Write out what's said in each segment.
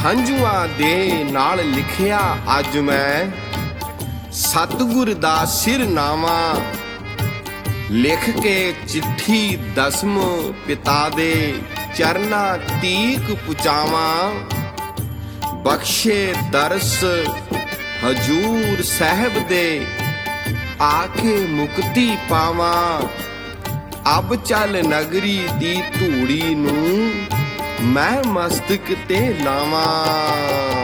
ਹੰਝੂਆਂ ਦੇ ਨਾਲ ਲਿਖਿਆ ਅੱਜ ਮੈਂ ਸਤਿਗੁਰ ਦਾ ਸਿਰਨਾਵਾ, ਲਿਖ ਕੇ ਚਿੱਠੀ ਦਸਮ ਪਿਤਾ ਦੇ ਚਰਨਾਂ ਤੀਕ ਪੁਚਾਵਾਂ। ਬਖਸ਼ੇ ਦਰਸ ਹਜੂਰ ਸਾਹਿਬ ਦੇ, ਆ ਕੇ ਮੁਕਤੀ ਪਾਵਾਂ। ਅਬ ਚੱਲ ਨਗਰੀ ਦੀ ਧੂੜੀ ਨੂੰ ਮੈਂ ਮਸਤਕ ਤੇ ਲਾਵਾਂ।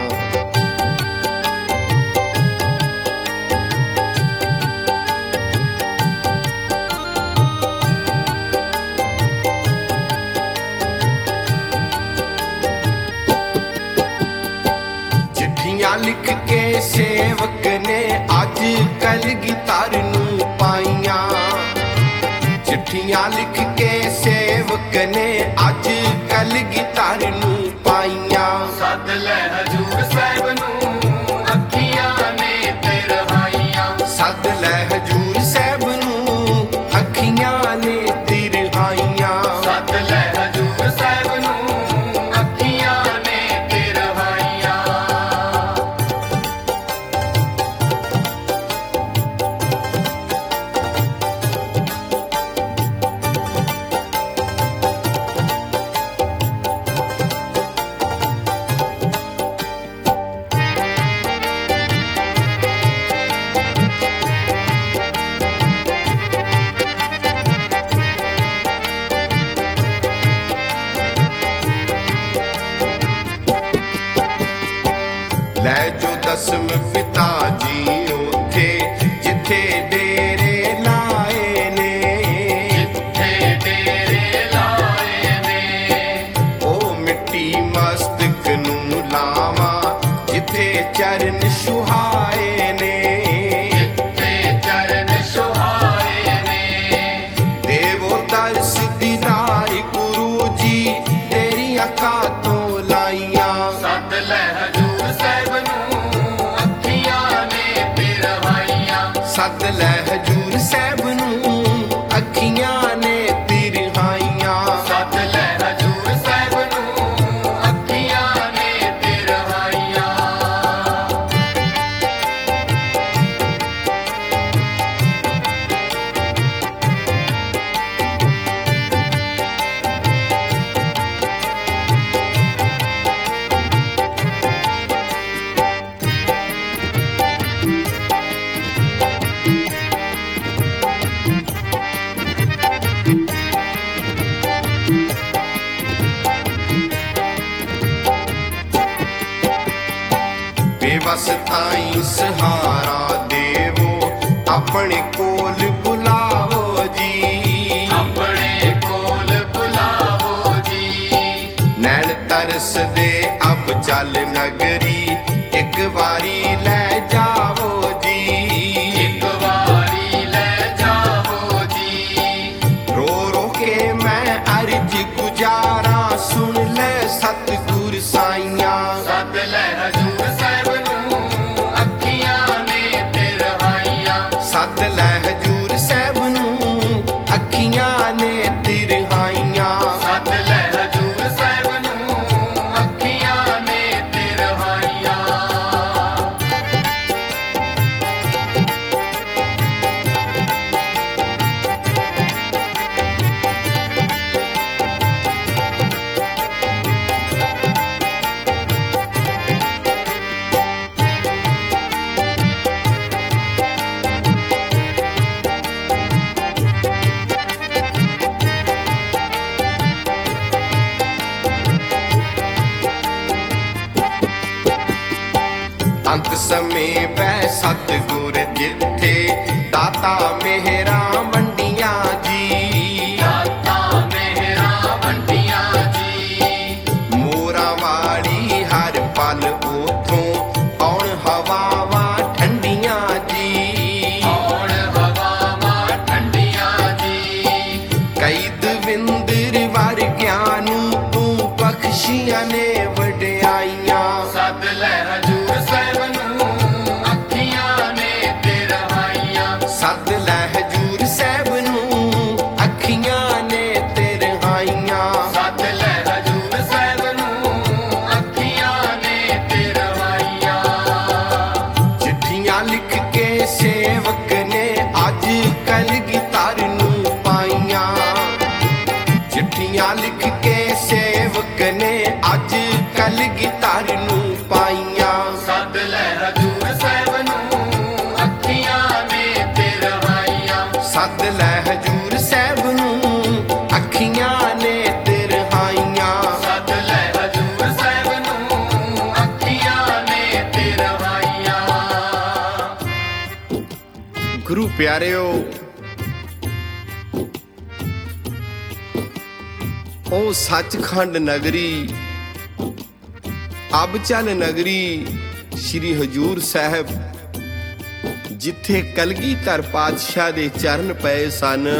ਚਿੱਠੀਆਂ ਲਿਖ ਕੇ ਸੇਵਕ ਨੇ ਅੱਜ ਕਲਗੀਧਰ ਨੂੰ ਪਾਈਆਂ। ਚਿੱਠੀਆਂ ਲਿਖ ਕੇ ਸੇਵਕ ਨੇ ਅੱਜ ਕਲਗੀਧਰ ਨੂੰ ਪਾਈਆਂ। ਸੱਦ ਲੈ ਹਜੂਰ ਸਾਹਿਬ ਨੂੰ ਅੱਖੀਆਂ ਨੇ ਤੇ ਰਹਾਈਆਂ। ਸੱਦ ਲੈ ਹਜੂਰ ਸਾਹਿਬ ਨੂੰ ਅੱਖੀਆਂ ਨੇ ਤੇ ਰਹਾਈਆਂ। ਸੱਦ ਲੈ ਹਜੂਰ ਸਾਹਿਬ ਨੂੰ ਅੱਖੀਆਂ ਨੇ ਤੇ ਰਹਾਈਆਂ। ਲੈ ਜੋ ਦਸਮ ਪਿਤਾ ਜੀ ਉੱਥੇ ਜਿੱਥੇ ਡੇਰੇ ਲਾਏ ਨੇ। ਜਿੱਥੇ ਡੇਰੇ ਲਾਏ ਨੇ ਉਹ ਮਿੱਟੀ ਮਸਤਕ ਨੂੰ ਲਾਵਾਂ, ਜਿੱਥੇ ਚਰਨ ਸੁਹਾਏ ਨੇ। ਜਿੱਥੇ ਚਰਨ ਸੁਹਾਏ ਨੇ ਦੇਵੋ ਦਰਸ ਦੀਦਾਰ ਗੁਰੂ ਜੀ ਤੇਰੀ ਅੱਖਾਂ ਤੋਂ ਲਾਈਆਂ। ਸੱਦ ਲੈ ਹਜੂਰ ਸਾਹਿਬ ਨੂੰ ਅੱਖੀਆਂ ਨੇ ਤੇ ਰਹਾਈਆਂ। ਸੱਦ ਲੈ ਹਜੂਰ ਸਾਹਿਬ ਨੂੰ ਅੱਖੀਆਂ ਨੇ ਤੇ ਰਹਾਈਆਂ। ਸੱਦ ਲੈ ਹਜੂਰ ਸਾਹਿਬ ਨੂੰ ਅੱਖੀਆਂ ਨੇ ਤੇ ਰਹਾਈਆਂ। ਬੇਵਸ ਤਾਈਂ ਸਹਾਰਾ ਦੇਵੋ, ਆਪਣੇ ਕੋਲ ਬੁਲਾਵੋ ਜੀ। ਆਪਣੇ ਕੋਲ ਬੁਲਾਵੋ ਜੀ। ਨੈਣ ਤਰਸ ਦੇ ਅਬ ਚੱਲ ਨਗਰੀ, ਇੱਕ ਵਾਰੀ ਲੈ ਜਾਵੋ ਜੀ। ਇੱਕ ਵਾਰੀ ਲੈ ਜਾਵੋ ਜੀ। ਰੋ ਰੋ ਕੇ ਮੈਂ ਅਰਜ ਗੁਜ਼ਾਰਾਂ, ਸੁਣ ਲੈ ਸਤਿਗੁਰ ਸਾਈਆਂ। ਸੱਦ ਲੈ ਹਜੂਰ ਸਾਹਿਬ ਨੂੰ ਅੱਖੀਆਂ ਨੇ ਤੇ ਰਹਾਈਆਂ। ਸੱਦ ਲੈ ਹਜੂਰ ਸਾਹਿਬ ਨੂੰ ਅੱਖੀਆਂ ਨੇ ਤੇ ਰਹਾਈਆਂ। ਸੱਦ ਲੈ ਹਜੂਰ ਸਾਹਿਬ ਨੂੰ ਅੱਖੀਆਂ ਨੇ ਤੇ ਰਹਾਈਆਂ। ਅੰਤ ਸਮੇਂ ਬੈ ਸਤਿਗੁਰ ਜਿੱਥੇ, ਦਾਤਾ ਮਿਹਰਾਂ ਵੰਡੀਆਂ ਜੀ। ਦਾਤਾ ਮਿਹਰਾਂ ਵੰਡੀਆਂ ਜੀ। ਮੋਰਾਂ ਵਾਲੀ ਹਰ ਪਲ ਉਥੋਂ ਆਉਣ ਹਵਾਵਾਂ ਠੰਡੀਆਂ ਜੀ। ਆਉਣ ਹਵਾਵਾਂ ਠੰਡੀਆਂ ਜੀ। ਕਈ ਦਵਿੰਦਰ ਵਰਗਿਆਂ ਨੂੰ ਤੂੰ ਬਖਸ਼ੀਆਂ ਨੇ ਵਡਿਆਈਆਂ। ਸੱਦ ਲੈ ਹਜੂਰ ਸਾਹਿਬ ਨੂੰ ਅੱਖੀਆਂ ਨੇ ਤੇ ਰਹਾਈਆਂ। ਸੱਦ ਲੈ ਹਜੂਰ ਸਾਹਿਬ ਨੂੰ ਅੱਖੀਆਂ ਨੇ ਤੇ ਰਹਾਈਆਂ। ਸੱਦ ਲੈ ਹਜੂਰ ਸਾਹਿਬ ਨੂੰ ਅੱਖੀਆਂ ਨੇ ਪਿਆਰਿਓ, ਉਹ ਸੱਚਖੰਡ ਨਗਰੀ, ਅਬਚਲ ਨਗਰੀ, ਸ਼੍ਰੀ ਹਜੂਰ ਸਾਹਿਬ, ਜਿੱਥੇ ਕਲਗੀਧਰ ਪਾਤਸ਼ਾਹ ਦੇ ਚਰਨ ਪਏ ਸਨ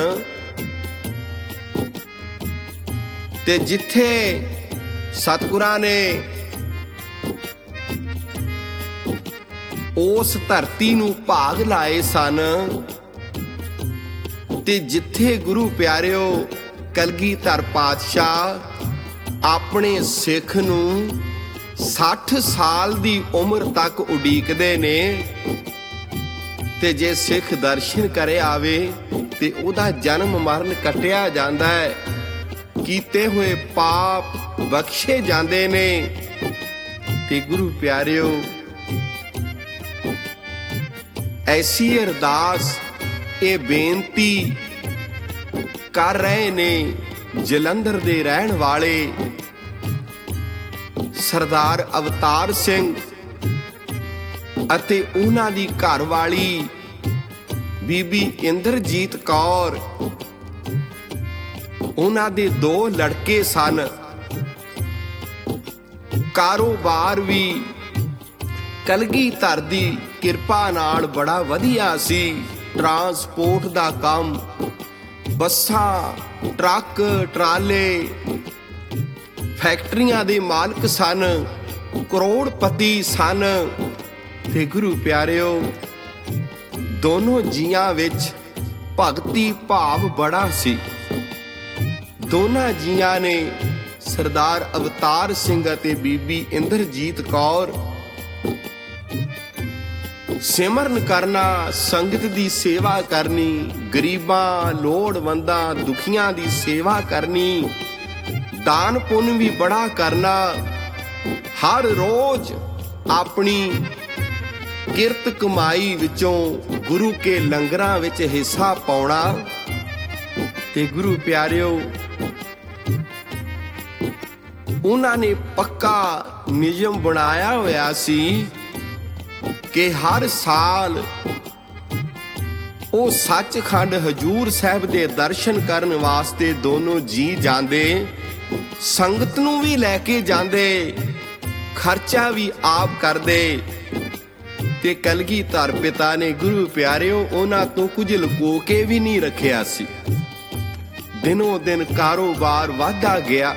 ਤੇ ਜਿੱਥੇ ਸਤਿਗੁਰਾਂ ਨੇ ਉਸ ਧਰਤੀ ਨੂੰ ਭਾਗ ਲਾਏ ਸਨ ਤੇ ਜਿੱਥੇ ਗੁਰੂ ਪਿਆਰਿਓ ਕਲਗੀਧਰ ਪਾਤਸ਼ਾਹ ਆਪਣੇ ਸਿੱਖ ਨੂੰ 60 ਸਾਲ ਦੀ ਉਮਰ ਤੱਕ ਉਡੀਕਦੇ ਨੇ ਤੇ ਜੇ ਸਿੱਖ ਦਰਸ਼ਨ ਕਰੇ ਆਵੇ ਤੇ ਉਹਦਾ ਜਨਮ ਮਰਨ ਕੱਟਿਆ ਜਾਂਦਾ ਹੈ, ਕੀਤੇ ਹੋਏ ਪਾਪ ਬਖਸ਼ੇ ਜਾਂਦੇ ਨੇ। ਤੇ ਗੁਰੂ ਪਿਆਰਿਓ, ਐਸੀ ਅਰਦਾਸ, ਇਹ ਬੇਨਤੀ ਕਰ ਰਹੇ ਨੇ ਜਲੰਧਰ ਦੇ ਰਹਿਣ ਵਾਲੇ ਸਰਦਾਰ ਅਵਤਾਰ ਸਿੰਘ ਅਤੇ ਉਹਨਾਂ ਦੀ ਘਰਵਾਲੀ ਬੀਬੀ ਇੰਦਰਜੀਤ ਕੌਰ। ਉਹਨਾਂ ਦੇ 2 ਲੜਕੇ ਸਨ। ਕਾਰੋਬਾਰ ਵੀ ਕਲਗੀਧਰ ਦੀ ਕਿਰਪਾ ਨਾਲ ਬੜਾ ਵਧੀਆ ਸੀ। ਟਰਾਂਸਪੋਰਟ ਦਾ ਕੰਮ, ਬੱਸਾਂ, ਟਰੱਕ, ਟਰਾਲੇ, ਫੈਕਟਰੀਆਂ ਦੇ ਮਾਲਕ ਸਨ, ਕਰੋੜਪਤੀ ਸਨ। ਤੇ ਗੁਰੂ ਪਿਆਰਿਓ, ਦੋਨੋਂ ਜੀਆਂ ਵਿੱਚ ਭਗਤੀ ਭਾਵ ਬੜਾ ਸੀ। ਦੋਨਾਂ ਜੀਆਂ ਨੇ, ਸਰਦਾਰ ਅਵਤਾਰ ਸਿੰਘ ਅਤੇ ਬੀਬੀ ਇੰਦਰਜੀਤ ਕੌਰ, ਸਿਮਰਨ ਕਰਨਾ, ਸੰਗਤ ਦੀ ਸੇਵਾ ਕਰਨੀ, ਗਰੀਬਾਂ, ਲੋੜਵੰਦਾਂ, ਦੁਖੀਆਂ ਦੀ ਸੇਵਾ ਕਰਨੀ, ਦਾਨ ਪੁੰਨ ਵੀ ਬੜਾ ਕਰਨਾ, ਹਰ ਰੋਜ਼ ਆਪਣੀ ਕਿਰਤ ਕਮਾਈ ਵਿੱਚੋਂ ਗੁਰੂ ਕੇ ਲੰਗਰਾਂ ਵਿੱਚ ਹਿੱਸਾ ਪਾਉਣਾ। ਤੇ ਗੁਰੂ ਪਿਆਰਿਓ, ਉਹਨਾਂ ਨੇ ਪੱਕਾ ਨਿਯਮ ਬਣਾਇਆ ਹੋਇਆ ਸੀ ਕਿ ਹਰ ਸਾਲ ਉਹ ਸੱਚਖੰਡ ਹਜੂਰ ਸਾਹਿਬ ਦੇ ਦਰਸ਼ਨ ਕਰਨ ਵਾਸਤੇ ਦੋਨੋਂ ਜੀ ਜਾਂਦੇ, ਸੰਗਤ ਨੂੰ ਵੀ ਲੈ ਕੇ ਜਾਂਦੇ, ਖਰਚਾ ਵੀ ਆਪ ਕਰਦੇ। ਤੇ ਕਲਗੀਧਰ ਪਿਤਾ ਨੇ ਗੁਰੂ ਪਿਆਰਿਓ ਉਹਨਾਂ ਤੋਂ ਕੁਝ ਲੁਕੋ ਕੇ ਵੀ ਨਹੀਂ ਰੱਖਿਆ ਸੀ। ਦਿਨੋਂ ਦਿਨ ਕਾਰੋਬਾਰ ਵਧਦਾ ਗਿਆ।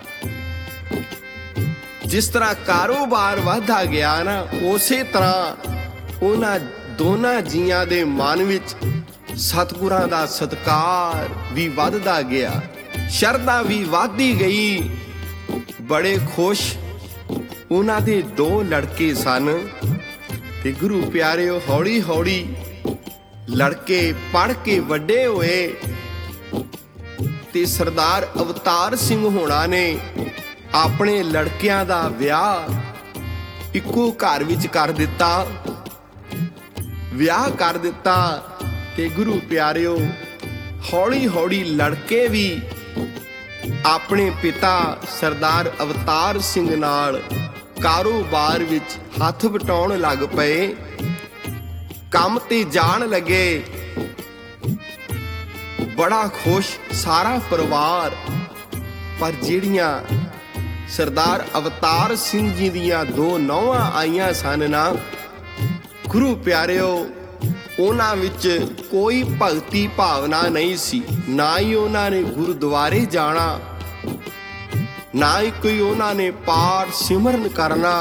ਜਿਸ ਤਰ੍ਹਾਂ ਕਾਰੋਬਾਰ ਵਧਦਾ ਗਿਆ ਨਾ, ਉਸੇ ਤਰ੍ਹਾਂ ਉਹਨਾਂ ਦੋਨਾਂ ਜੀਆਂ ਦੇ ਮਨ ਵਿੱਚ ਸਤਿਗੁਰਾਂ ਦਾ ਸਤਿਕਾਰ ਵੀ ਵੱਧਦਾ ਗਿਆ, ਸ਼ਰਧਾ ਵੀ ਵੱਧਦੀ ਗਈ। ਬੜੇ ਖੁਸ਼ ਉਹਨਾਂ ਦੇ 2 ਲੜਕੇ ਸਨ। ਤੇ ਗੁਰੂ ਪਿਆਰਿਓ, ਹੌਲੀ ਹੌਲੀ ਲੜਕੇ ਪੜ੍ਹ ਕੇ ਵੱਡੇ ਹੋਏ ਤੇ ਸਰਦਾਰ ਅਵਤਾਰ ਸਿੰਘ ਹੋਣਾ ਨੇ ਆਪਣੇ ਲੜਕਿਆਂ ਦਾ ਵਿਆਹ ਇੱਕੋ ਘਰ ਵਿੱਚ ਕਰ ਦਿੱਤਾ, ਵਿਆਹ ਕਰ ਦਿੱਤਾ। ਤੇ ਗੁਰੂ ਪਿਆਰਿਓ, ਹੌਲੀ ਹੌਲੀ ਲੜਕੇ ਵੀ ਆਪਣੇ ਪਿਤਾ ਸਰਦਾਰ ਅਵਤਾਰ ਸਿੰਘ ਨਾਲ ਕਾਰੋਬਾਰ ਵਿੱਚ ਹੱਥ ਵਟਾਉਣ ਲੱਗ ਪਏ, ਕੰਮ ਤੇ ਜਾਣ ਲੱਗੇ। ਬੜਾ ਖੁਸ਼ ਸਾਰਾ ਪਰਿਵਾਰ। ਪਰ ਜਿਹੜੀਆਂ ਸਰਦਾਰ ਅਵਤਾਰ ਸਿੰਘ ਜੀ ਦੀਆਂ 2 ਨੌਵਾਂ ਆਈਆਂ ਸਨ ਨਾ, ਗੁਰੂ ਪਿਆਰਿਓ, ਉਹਨਾਂ ਵਿੱਚ ਕੋਈ ਭਗਤੀ ਭਾਵਨਾ ਨਹੀਂ ਸੀ। ਨਾ ਹੀ ਉਹਨਾਂ ਨੇ ਗੁਰਦੁਆਰੇ ਜਾਣਾ, ਨਾ ਹੀ ਕੋਈ ਉਹਨਾਂ ਨੇ ਪਾਠ ਸਿਮਰਨ ਕਰਨਾ।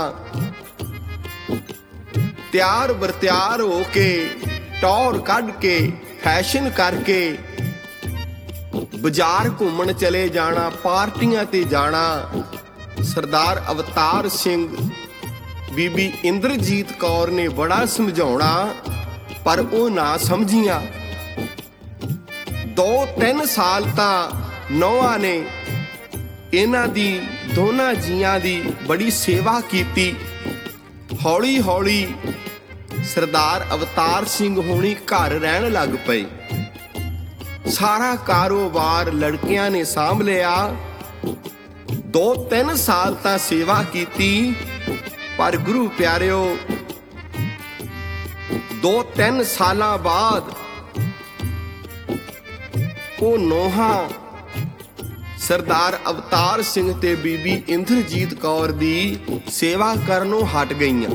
ਤਿਆਰ ਬਰਤਿਆਰ ਹੋ ਕੇ, ਟੌਰ ਕੱਢ ਕੇ, ਫੈਸ਼ਨ ਕਰਕੇ ਬਾਜ਼ਾਰ ਘੁੰਮਣ ਚਲੇ ਜਾਣਾ, ਪਾਰਟੀਆਂ ਤੇ ਜਾਣਾ। ਸਰਦਾਰ ਅਵਤਾਰ ਸਿੰਘ, ਬੀਬੀ ਇੰਦਰਜੀਤ ਕੌਰ ਨੇ ਬੜਾ ਸਮਝਾਉਣਾ, ਪਰ ਉਹ ਨਾ ਸਮਝੀਆਂ। 2-3 ਸਾਲ ਤਾਂ ਨੌਆਂ ਨੇ ਇਹਨਾਂ ਦੀ, ਦੋਨਾਂ ਜੀਆਂ ਦੀ ਬੜੀ ਸੇਵਾ ਕੀਤੀ। ਹੌਲੀ ਹੌਲੀ ਸਰਦਾਰ ਅਵਤਾਰ ਸਿੰਘ ਹੋਣੀ ਘਰ ਰਹਿਣ ਲੱਗ ਪਏ। ਸਾਰਾ ਕਾਰੋਬਾਰ ਲੜਕਿਆਂ ਨੇ ਸਾਂਭ ਲਿਆ। 2-3 ਸਾਲ ਤਾਂ ਸੇਵਾ ਕੀਤੀ, ਪਰ ਗੁਰੂ ਪਿਆਰਿਓ, 2-3 ਸਾਲਾਂ ਬਾਅਦ ਉਹ ਨੋਹਾਂ ਸਰਦਾਰ ਅਵਤਾਰ ਸਿੰਘ ਤੇ ਬੀਬੀ ਇੰਦਰਜੀਤ ਕੌਰ ਦੀ ਸੇਵਾ ਕਰਨੋਂ ਹਟ ਗਈਆਂ।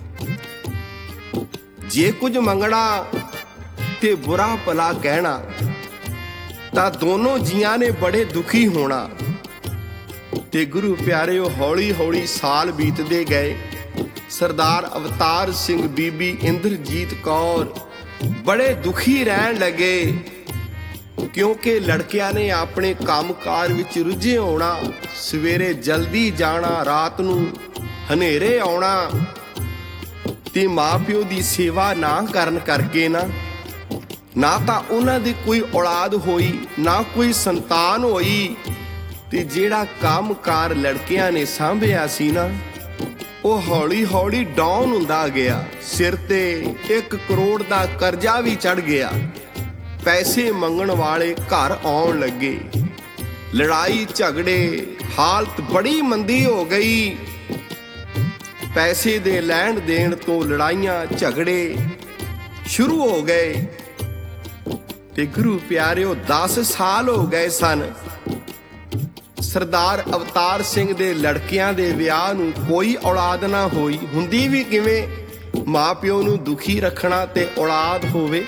ਜੇ ਕੁਝ ਮੰਗਣਾ ਤੇ ਬੁਰਾ ਭਲਾ ਕਹਿਣਾ ਤਾਂ ਦੋਨੋਂ ਜੀਆਂ ਨੇ ਬੜੇ ਦੁਖੀ ਹੋਣਾ। ਤੇ ਗੁਰੂ ਪਿਆਰਿਓ, ਹੌਲੀ ਹੌਲੀ ਸਾਲ ਬੀਤਦੇ ਗਏ। ਸਰਦਾਰ ਅਵਤਾਰ ਸਿੰਘ, ਬੀਬੀ ਇੰਦਰਜੀਤ ਕੌਰ ਬੜੇ ਦੁਖੀ ਰਹਿਣ ਲੱਗੇ, ਕਿਉਂਕਿ ਲੜਕਿਆਂ ਨੇ ਆਪਣੇ ਕੰਮਕਾਰ ਵਿੱਚ ਰੁੱਝੇ ਹੋਣਾ, ਸਵੇਰੇ ਜਲਦੀ ਜਾਣਾ, ਰਾਤ ਨੂੰ ਹਨੇਰੇ ਆਉਣਾ। ਤੇ ਮਾਂ-ਪਿਓ ਦੀ ਸੇਵਾ ਨਾ ਕਰਨ ਕਰਕੇ ਨਾ ਤਾਂ ਉਹਨਾਂ ਦੀ ਕੋਈ ਔਲਾਦ ਹੋਈ, ਨਾ ਕੋਈ ਸੰਤਾਨ ਹੋਈ। ਤੇ ਜਿਹੜਾ ਕੰਮਕਾਰ ਲੜਕਿਆਂ ਨੇ ਸਾਂਭਿਆ ਸੀ ਨਾ, ਉਹ ਹੌਲੀ ਹੌਲੀ ਡਾਊਨ ਹੁੰਦਾ ਗਿਆ। ਸਿਰ ਤੇ 1 ਕਰੋੜ ਦਾ ਕਰਜ਼ਾ ਵੀ ਚੜ ਗਿਆ। ਪੈਸੇ ਮੰਗਣ ਵਾਲੇ ਘਰ ਆਉਣ ਲੱਗੇ। ਲੜਾਈ ਝਗੜੇ, ਹਾਲਤ ਬੜੀ ਮੰਦੀ ਹੋ ਗਈ। ਪੈਸੇ ਦੇ ਲੈਣ ਦੇਣ ਤੋਂ ਲੜਾਈਆਂ ਝਗੜੇ ਸ਼ੁਰੂ ਹੋ ਗਏ। ਤੇ ਗੁਰੂ ਪਿਆਰਿਓ, 10 ਸਾਲ ਹੋ ਗਏ ਸਨ ਸਰਦਾਰ ਅਵਤਾਰ ਸਿੰਘ ਦੇ ਲੜਕਿਆਂ ਦੇ ਵਿਆਹ ਨੂੰ। ਕੋਈ ਔਲਾਦ ਨਾ ਹੋਈ। ਹੁੰਦੀ ਵੀ ਕਿਵੇਂ, ਮਾਂ ਪਿਓ ਨੂੰ ਦੁਖੀ ਰੱਖਣਾ ਤੇ ਔਲਾਦ ਹੋਵੇ।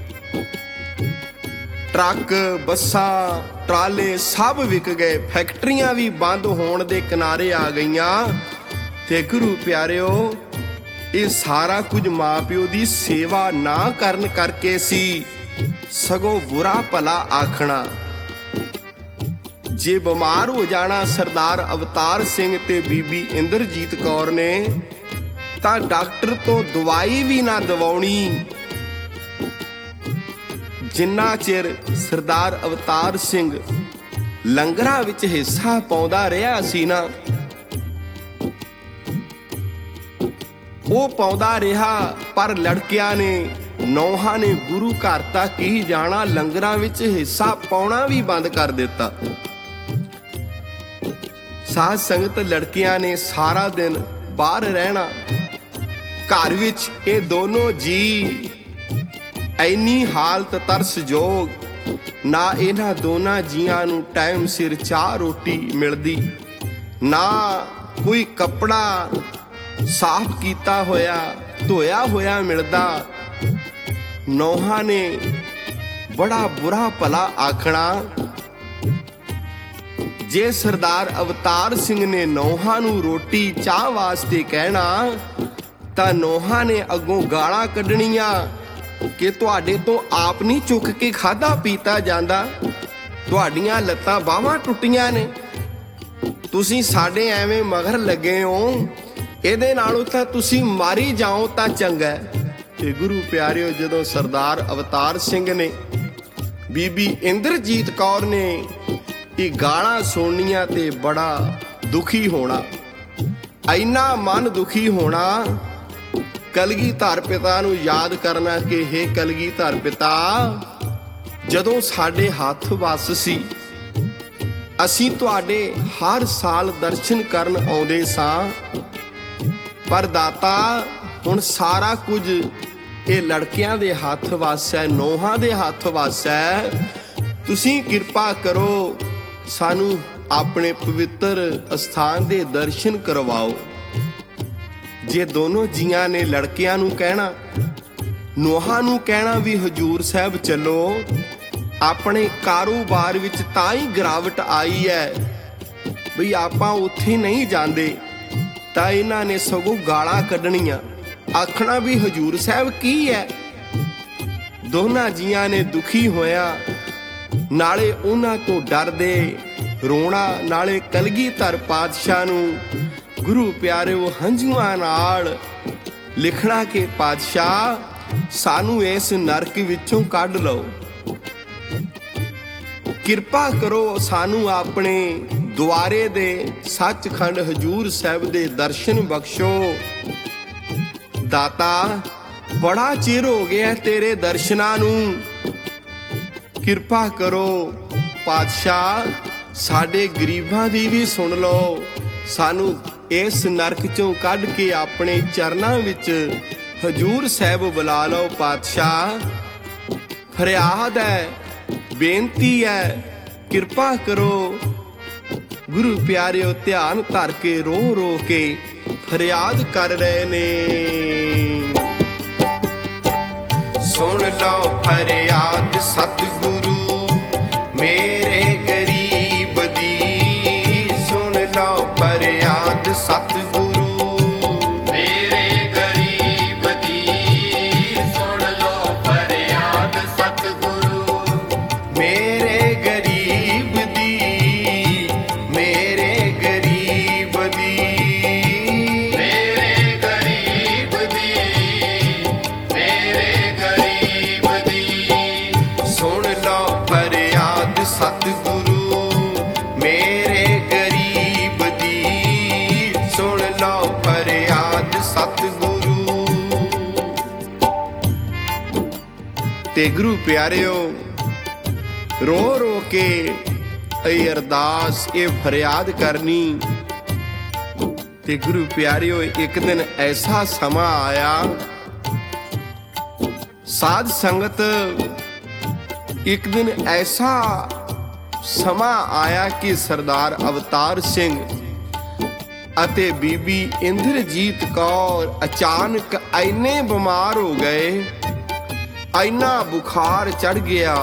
ਟਰੱਕ, ਬੱਸਾਂ, ਟਰਾਲੇ ਸਭ ਵਿਕ ਗਏ। ਫੈਕਟਰੀਆਂ ਵੀ ਬੰਦ ਹੋਣ ਦੇ ਕਿਨਾਰੇ ਆ ਗਈਆਂ। ਤੇ ਗੁਰੂ ਪਿਆਰਿਓ, ਇਹ ਸਾਰਾ ਕੁਝ ਮਾਂ ਪਿਓ ਦੀ ਸੇਵਾ ਨਾ ਕਰਨ ਕਰਕੇ ਸੀ, ਸਗੋਂ ਬੁਰਾ ਭਲਾ ਆਖਣਾ। ਜੇ ਬਿਮਾਰ ਹੋ ਜਾਣਾ ਸਰਦਾਰ ਅਵਤਾਰ ਸਿੰਘ ਤੇ ਬੀਬੀ ਇੰਦਰਜੀਤ ਕੌਰ ਨੇ, ਤਾਂ ਡਾਕਟਰ ਤੋਂ ਦਵਾਈ ਵੀ ਨਾ ਦਵਾਉਣੀ। ਜਿੰਨਾ ਚਿਰ ਸਰਦਾਰ ਅਵਤਾਰ ਸਿੰਘ ਲੰਗਰਾਂ ਵਿੱਚ ਹਿੱਸਾ ਪਾਉਂਦਾ ਰਿਹਾ ਸੀ ਨਾ, ਉਹ ਪਾਉਂਦਾ ਰਿਹਾ। ਪਰ ਲੜਕਿਆਂ ਨੇ, ਨੌਹਾਂ ਨੇ ਗੁਰੂ ਘਰ ਤੱਕ ਹੀ ਜਾਣਾ, ਲੰਗਰਾਂ ਵਿੱਚ ਹਿੱਸਾ ਪਾਉਣਾ ਵੀ ਬੰਦ ਕਰ ਦਿੱਤਾ। ਸਾਧ ਸੰਗਤ, ਲੜਕਿਆਂ ਨੇ ਸਾਰਾ ਦਿਨ ਬਾਹਰ ਰਹਿਣਾ। ਘਰ ਵਿੱਚ ਇਹ ਦੋਨੋਂ ਜੀ ਐਨੀ ਹਾਲਤ ਤਰਸਯੋਗ, ਨਾ ਇਹਨਾਂ ਦੋਨਾਂ ਜੀਆਂ ਨੂੰ ਟਾਈਮ ਸਿਰ ਚਾਹ ਰੋਟੀ ਮਿਲਦੀ, ਨਾ ਕੋਈ ਕੱਪੜਾ ਸਾਫ਼ ਕੀਤਾ ਹੋਇਆ ਧੋਇਆ ਹੋਇਆ ਮਿਲਦਾ। ਨੌਹਾਂ ਨੇ ਬੜਾ ਬੁਰਾ ਭਲਾ ਆਖਣਾ। ਜੇ ਸਰਦਾਰ ਅਵਤਾਰ ਸਿੰਘ ਨੇ ਨੌਹਾਂ ਨੂੰ ਰੋਟੀ ਚਾਹ ਵਾਸਤੇ ਕਹਿਣਾ, ਤਾਂ ਨੌਹਾਂ ਨੇ ਅੱਗੋਂ ਗਾਲਾਂ ਕੱਢਣੀਆਂ ਕਿ ਤੁਹਾਡੇ ਤੋਂ ਆਪ ਨਹੀਂ ਚੁੱਕ ਕੇ ਖਾਧਾ ਪੀਤਾ ਜਾਂਦਾ, ਤੁਹਾਡੀਆਂ ਲੱਤਾਂ ਬਾਹਾਂ ਟੁੱਟੀਆਂ ਨੇ, ਤੁਸੀਂ ਸਾਡੇ ਐਵੇਂ ਮਗਰ ਲੱਗੇ ਹੋ, ਇਹਦੇ ਨਾਲੋਂ ਤਾਂ ਤੁਸੀਂ ਮਾਰੀ ਜਾਓ ਤਾਂ ਚੰਗਾ। ਤੇ ਗੁਰੂ ਪਿਆਰਿਓ, ਜਦੋਂ ਸਰਦਾਰ ਅਵਤਾਰ ਸਿੰਘ ਨੇ, ਬੀਬੀ ਇੰਦਰਜੀਤ ਕੌਰ ਨੇ ਇਹ ਗਾਲਾਂ ਸੁਣਨੀਆਂ ਤੇ ਬੜਾ ਦੁਖੀ ਹੋਣਾ। ਇੰਨਾ ਮਨ ਦੁਖੀ ਹੋਣਾ, ਕਲਗੀਧਰ ਪਿਤਾ ਨੂੰ ਯਾਦ ਕਰਨਾ ਕਿ ਹੇ ਕਲਗੀਧਰ ਪਿਤਾ, ਜਦੋਂ ਸਾਡੇ ਹੱਥ ਵੱਸ ਸੀ, ਅਸੀਂ ਤੁਹਾਡੇ ਹਰ ਸਾਲ ਦਰਸ਼ਨ ਕਰਨ ਆਉਂਦੇ ਸਾਂ, ਪਰ ਦਾਤਾ ਹੁਣ ਸਾਰਾ ਕੁਝ ਇਹ ਲੜਕਿਆਂ ਦੇ ਹੱਥ ਵੱਸ ਹੈ, ਨੌਹਾਂ ਦੇ ਹੱਥ ਵੱਸ ਹੈ। ਤੁਸੀਂ ਕਿਰਪਾ ਕਰੋ, ਸਾਨੂੰ ਆਪਣੇ ਪਵਿੱਤਰ ਅਸਥਾਨ ਦੇ ਦਰਸ਼ਨ ਕਰਵਾਓ। ਜੇ ਦੋਨੋਂ ਜੀਆਂ ਨੇ ਲੜਕਿਆਂ ਨੂੰ ਕਹਿਣਾ, ਨੌਹਾਂ ਨੂੰ ਕਹਿਣਾ ਵੀ ਹਜੂਰ ਸਾਹਿਬ ਚੱਲੋ, ਆਪਣੇ ਕਾਰੋਬਾਰ ਵਿੱਚ ਤਾਂ ਹੀ ਗਿਰਾਵਟ ਆਈ ਹੈ ਬਈ ਆਪਾਂ ਉੱਥੇ ਨਹੀਂ ਜਾਂਦੇ, ਤਾਂ ਇਹਨਾਂ ਨੇ ਸਗੋਂ ਗਾਲਾਂ ਕੱਢਣੀਆਂ, ਆਖਣਾ ਵੀ ਹਜੂਰ ਸਾਹਿਬ ਕੀ ਹੈ। ਦੋਨਾਂ ਜੀਆਂ ਨੇ ਦੁਖੀ ਹੋਇਆ, ਨਾਲੇ ਉਹਨਾਂ ਤੋਂ ਡਰਦੇ ਰੋਣਾ, ਨਾਲੇ ਕਲਗੀਧਰ ਪਾਤਸ਼ਾਹ ਨੂੰ ਗੁਰੂ ਪਿਆਰਿਓ ਹੰਝੂਆਂ ਨਾਲ ਲਿਖਣਾ ਕਿ ਪਾਤਸ਼ਾਹ ਸਾਨੂੰ ਇਸ ਨਰਕ ਵਿੱਚੋਂ ਕੱਢ ਲਓ, ਕਿਰਪਾ ਕਰੋ, ਸਾਨੂੰ ਆਪਣੇ ਦੁਆਰੇ ਦੇ ਸੱਚਖੰਡ ਹਜੂਰ ਸਾਹਿਬ ਦੇ ਦਰਸ਼ਨ ਬਖਸ਼ੋ। ਦਾਤਾ, ਬੜਾ ਚਿਰ ਹੋ ਗਿਆ ਤੇਰੇ ਦਰਸ਼ਨਾਂ ਨੂੰ, ਕਿਰਪਾ ਕਰੋ ਪਾਤਸ਼ਾਹ, ਸਾਡੇ ਗਰੀਬਾਂ ਦੀ ਵੀ ਸੁਣ ਲਓ, ਸਾਨੂੰ ਇਸ ਨਰਕ ਚੋਂ ਕੱਢ ਕੇ ਆਪਣੇ ਚਰਨਾਂ ਵਿੱਚ ਹਜੂਰ ਸਾਹਿਬ ਬੁਲਾ ਲਓ। ਪਾਤਸ਼ਾਹ, ਫਰਿਆਦ ਹੈ ਬੇਨਤੀ ਹੈ ਕਿਰਪਾ ਕਰੋ। ਗੁਰੂ ਪਿਆਰਿਓ ਧਿਆਨ ਧਰ ਕੇ ਰੋ ਰੋ ਕੇ ਫਰਿਆਦ ਕਰ ਰਹੇ ਨੇ। ਸੁਣ ਲਓ ਫਰਿਆਦ ਸਤਿਗੁਰੂ ਮੇਰੇ ਗਰੀਬ ਦੀ, ਸੁਣ ਲਓ ਫਰਿਆਦ ਸਤਿਗੁਰੂ ਮੇਰੇ ਗਰੀਬ ਦੀ, ਸੁਣ ਲੋ ਫਰਿਆਦ ਸਤਿਗੁਰੂ ਮੇਰੇ ਗਰੀਬ ਦੀ, ਮੇਰੇ ਗਰੀਬ ਦੀ, ਮੇਰੇ ਗਰੀਬ ਦੀ, ਮੇਰੇ ਗਰੀਬ ਦੀ। ਸੁਣ ਲਓ ਫਰਿਆਦ ਸਤਿਗੁਰੂ ਮੇਰੇ ਗਰੀਬ ਦੀ, ਸੁਣ ਲਓ ਫਰਿਆਦ ਸਤਿਗੁਰੂ। ਤੇ ਗੁਰੂ ਪਿਆਰਿਓ ਰੋ ਰੋ ਕੇ ਇਹ ਅਰਦਾਸ ਇਹ ਫਰਿਆਦ ਕਰਨੀ। ਤੇ ਗੁਰੂ ਪਿਆਰਿਓ ਇੱਕ ਦਿਨ ਐਸਾ ਸਮਾਂ ਆਇਆ, ਸਾਧ ਸੰਗਤ ਇੱਕ ਦਿਨ ਐਸਾ ਸਮਾਂ ਆਇਆ ਕਿ ਸਰਦਾਰ ਅਵਤਾਰ ਸਿੰਘ ਅਤੇ ਬੀਬੀ ਇੰਦਰਜੀਤ ਕੌਰ ਅਚਾਨਕ ਇੰਨੇ ਬਿਮਾਰ ਹੋ ਗਏ, ਇੰਨਾ ਬੁਖਾਰ ਚੜ ਗਿਆ,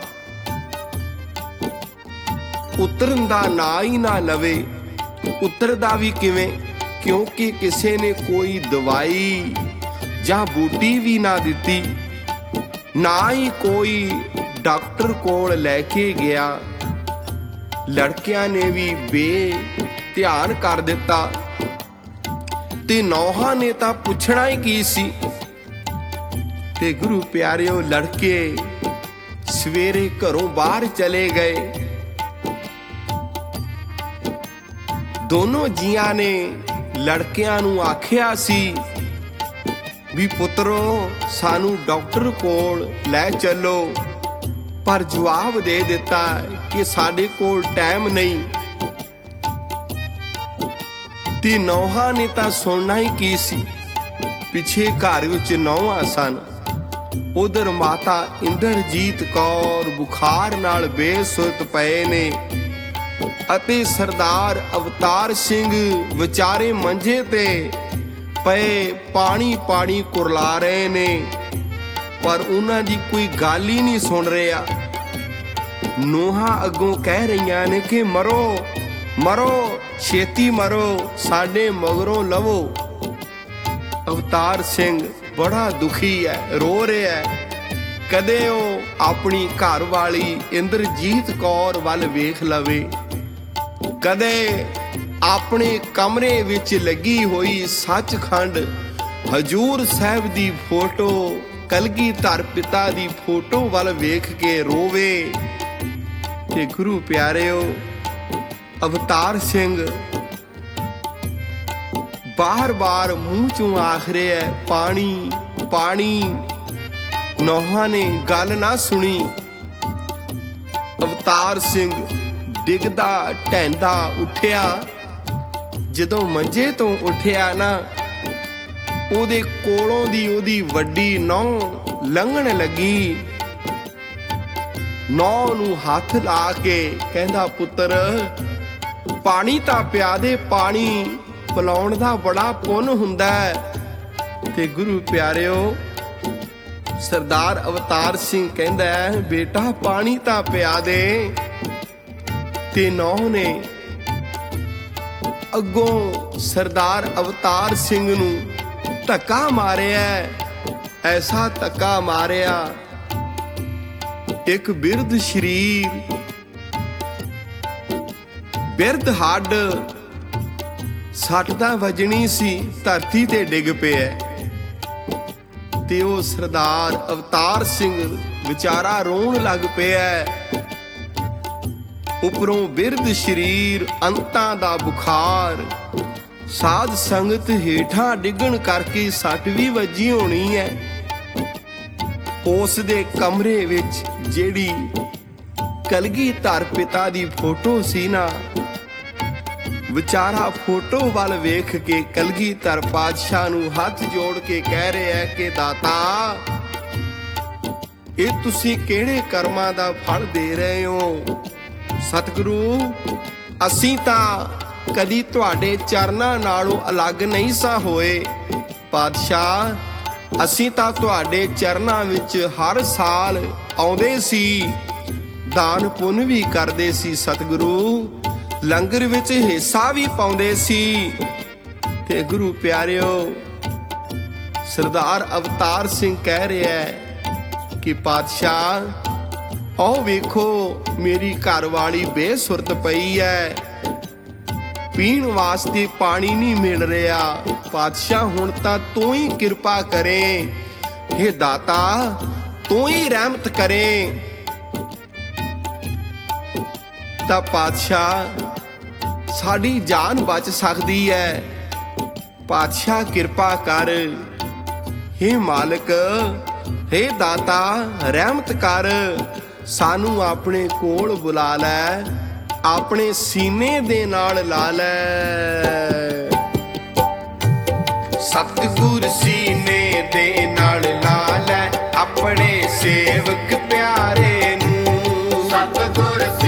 ਉਤਰਨ ਦਾ ਨਾਂ ਹੀ ਨਾ ਲਵੇ। ਉਤਰਦਾ ਵੀ ਕਿਵੇਂ, ਕਿਉਂਕਿ ਕਿਸੇ ਨੇ ਕੋਈ ਦਵਾਈ ਜਾਂ ਬੂਟੀ ਵੀ ਨਾ ਦਿੱਤੀ, ਨਾ ਹੀ ਕੋਈ ਡਾਕਟਰ ਕੋਲ ਲੈ ਕੇ ਗਿਆ। ਲੜਕਿਆਂ ਨੇ ਵੀ ਧਿਆਨ ਕਰ ਦਿੱਤਾ ਤੇ ਨੌਹਾਂ ਨੇ ਤਾਂ ਪੁੱਛਣਾ ਹੀ ਕੀ ਸੀ। ਤੇ ਗੁਰੂ ਪਿਆਰਿਓ ਲੜਕੇ ਸਵੇਰੇ ਘਰੋਂ ਬਾਹਰ ਚਲੇ ਗਏ। ਦੋਨੋਂ ਜੀਆਂ ਨੇ ਲੜਕਿਆਂ ਨੂੰ ਆਖਿਆ ਸੀ ਵੀ ਪੁੱਤਰੋ ਸਾਨੂੰ ਡਾਕਟਰ ਕੋਲ ਲੈ ਚੱਲੋ, ਪਰ ਜਵਾਬ ਦੇ ਦਿੱਤਾ ਕਿ ਸਾਡੇ ਕੋਲ ਟਾਈਮ ਨਹੀਂ। ਤੇ ਨੌਹਾਂ ਨੇ ਤਾਂ ਸੁਣਨਾ ਹੀ ਕੀ ਸੀ, ਪਿੱਛੇ ਘਰ ਵਿੱਚ ਨੌਹਾਂ ਸਨ। ਉਧਰ ਮਾਤਾ ਇੰਦਰਜੀਤ ਕੌਰ ਬੁਖਾਰ ਨਾਲ ਬੇਸੁਰਤ ਪਏ ਨੇ ਅਤੇ ਸਰਦਾਰ ਅਵਤਾਰ ਸਿੰਘ ਵਿਚਾਰੇ ਮੰਜੇ ਤੇ ਪਏ ਪਾਣੀ ਪਾਣੀ ਕੁਰਲਾ ਰਹੇ ਨੇ, ਪਰ ਉਹਨਾਂ ਦੀ ਕੋਈ ਗੱਲ ਹੀ ਨਹੀਂ ਸੁਣ ਰਿਹਾ। ਨੂੰਹਾਂ ਅੱਗੋਂ ਕਹਿ ਰਹੀਆਂ ਨੇ ਕਿ ਮਰੋ ਮਰੋ, ਛੇਤੀ ਮਰੋ, ਸਾਡੇ ਮਗਰੋਂ ਲਵੋ। ਅਵਤਾਰ ਸਿੰਘ ਬੜਾ ਦੁਖੀ ਹੈ, ਰੋ ਰਿਹਾ ਹੈ। ਕਦੇ ਉਹ ਆਪਣੀ ਘਰ ਵਾਲੀ ਇੰਦਰਜੀਤ ਕੌਰ ਵੱਲ ਵੇਖ ਲਵੇ, ਕਦੇ ਆਪਣੇ ਕਮਰੇ ਵਿੱਚ ਲੱਗੀ ਹੋਈ ਸੱਚਖੰਡ ਹਜੂਰ ਸਾਹਿਬ ਦੀ ਫੋਟੋ, ਕਲਗੀਧਰ ਪਿਤਾ ਦੀ ਫੋਟੋ ਵੱਲ ਵੇਖ ਕੇ ਰੋਵੇ। ਤੇ ਗੁਰੂ ਪਿਆਰਿਓ ਅਵਤਾਰ ਸਿੰਘ ਬਾਰ-ਬਾਰ ਮੂੰਹ ਚੋਂ ਆਖ ਰਿਹਾ ਹੈ ਪਾਣੀ ਪਾਣੀ। ਨੌਹਾਂ ਨੇ ਗੱਲ ਨਾ ਸੁਣੀ। ਅਵਤਾਰ ਸਿੰਘ ਡਿੱਗਦਾ ਢਹਿੰਦਾ ਉੱਠਿਆ। ਜਦੋਂ ਮੰਜੇ ਤੋਂ ਉੱਠਿਆ ਨਾ, ਉਹਦੇ ਕੋਲੋਂ ਦੀ ਉਹਦੀ ਵੱਡੀ ਨਹੁੰ ਲੰਘਣ ਲੱਗੀ। ਨਹੁੰ ਨੂੰ ਹੱਥ ਲਾ ਕੇ ਕਹਿੰਦਾ ਪੁੱਤਰ ਪਾਣੀ ਤਾਂ ਪਿਆ ਦੇ, ਪਾਣੀ ਪਿਲਾਉਣ ਦਾ ਬੜਾ ਪੁੰਨ ਹੁੰਦਾ ਹੈ। ਤੇ ਗੁਰੂ ਪਿਆਰਿਓ ਸਰਦਾਰ ਅਵਤਾਰ ਸਿੰਘ ਕਹਿੰਦਾ ਬੇਟਾ ਪਾਣੀ ਤਾਂ ਪਿਆ ਦੇ। ਤੇ ਨੌਂ ਨੇ ਅੱਗੋਂ ਸਰਦਾਰ ਅਵਤਾਰ ਸਿੰਘ ਨੂੰ ਧੱਕਾ ਮਾਰਿਆ, ਐਸਾ ਧੱਕਾ ਮਾਰਿਆ ਇੱਕ ਬਿਰਧ ਸ਼ਰੀਰ, ਬਿਰਧ ਹੱਡ ਸੱਟ ਤਾਂ ਵੱਜਣੀ ਸੀ, ਧਰਤੀ ਤੇ ਡਿੱਗ ਪਿਆ। ਤੇ ਉਹ ਸਰਦਾਰ ਅਵਤਾਰ ਸਿੰਘ ਵਿਚਾਰਾ ਰੋਣ ਲੱਗ ਪਿਆ। ਉੱਪਰੋਂ ਬਿਰਧ ਸ਼ਰੀਰ, ਅੰਤਾਂ ਦਾ ਬੁਖਾਰ, ਸਾਧ ਸੰਗਤ ਹੇਠਾਂ ਡਿੱਗਣ ਕਰਕੇ ਸੱਟ ਵੀ ਵੱਜੀ ਹੋਣੀ ਹੈ। ਉਸ ਦੇ ਕਮਰੇ ਵਿੱਚ ਜਿਹੜੀ ਕਲਗੀਧਰ ਪਿਤਾ ਦੀ ਫੋਟੋ ਸੀ ਨਾ, ਵਿਚਾਰਾ ਫੋਟੋ ਵੱਲ ਵੇਖ ਕੇ ਕਲਗੀਧਰ ਪਾਤਸ਼ਾਹ ਨੂੰ ਹੱਥ ਜੋੜ ਕੇ ਕਹਿ ਰਿਹਾ ਕਿ ਦਾਤਾ ਇਹ ਤੁਸੀਂ ਕਿਹੜੇ ਕਰਮਾਂ ਦਾ ਫਲ ਦੇ ਰਹੇ ਹੋ? ਸਤਿਗੁਰੂ, ਅਸੀਂ ਤਾਂ ਕਦੀ ਤੁਹਾਡੇ ਚਰਨਾਂ ਨਾਲੋਂ ਅਲੱਗ ਨਹੀਂ ਸਾਂ ਹੋਏ। ਪਾਤਸ਼ਾਹ, ਅਸੀਂ ਤਾਂ ਤੁਹਾਡੇ ਚਰਨਾਂ ਵਿੱਚ ਹਰ ਸਾਲ ਆਉਂਦੇ ਸੀ, ਦਾਨ ਪੁੰਨ ਵੀ ਕਰਦੇ ਸੀ ਸਤਿਗੁਰੂ, ਲੰਗਰ ਵਿੱਚ ਹਿੱਸਾ ਵੀ ਪਾਉਂਦੇ ਸੀ। ਤੇ ਗੁਰੂ ਪਿਆਰਿਓ, ਸਰਦਾਰ ਅਵਤਾਰ ਸਿੰਘ ਕਹਿ ਰਿਹਾ ਹੈ ਕਿ ਪਾਤਸ਼ਾਹ, ਆਓ ਵੇਖੋ ਮੇਰੀ ਘਰਵਾਲੀ ਬੇਸੁਰਤ ਪਈ ਹੈ, ਪੀਣ ਵਾਸਤੇ ਪਾਣੀ ਨਹੀਂ ਮਿਲ ਰਿਹਾ। ਪਾਤਸ਼ਾਹ, ਹੁਣ ਤਾਂ ਤੂੰ ਹੀ ਕਿਰਪਾ ਕਰੇ, ਹੇ ਦਾਤਾ ਤੂੰ ਹੀ ਰਹਿਮਤ ਕਰੇ। ਤਾਂ ਪਾਤਸ਼ਾਹ ਸਾਡੀ ਜਾਨ ਬਚ ਸਕਦੀ ਹੈ। ਪਾਤਸ਼ਾਹ ਕਿਰਪਾ ਕਰ, ਹੇ ਮਾਲਕ, ਹੇ ਦਾਤਾ ਰਹਿਮਤ ਕਰ, ਸਾਨੂੰ ਆਪਣੇ ਕੋਲ ਬੁਲਾ ਲੈ, ਆਪਣੇ ਸੀਨੇ ਦੇ ਨਾਲ ਲਾ ਲੈ। ਸਤਿਗੁਰ ਸੀਨੇ ਦੇ ਨਾਲ ਲਾ ਲੈ ਆਪਣੇ ਸੇਵਕ ਪਿਆਰੇ ਨੂੰ। ਸਤਿਗੁਰ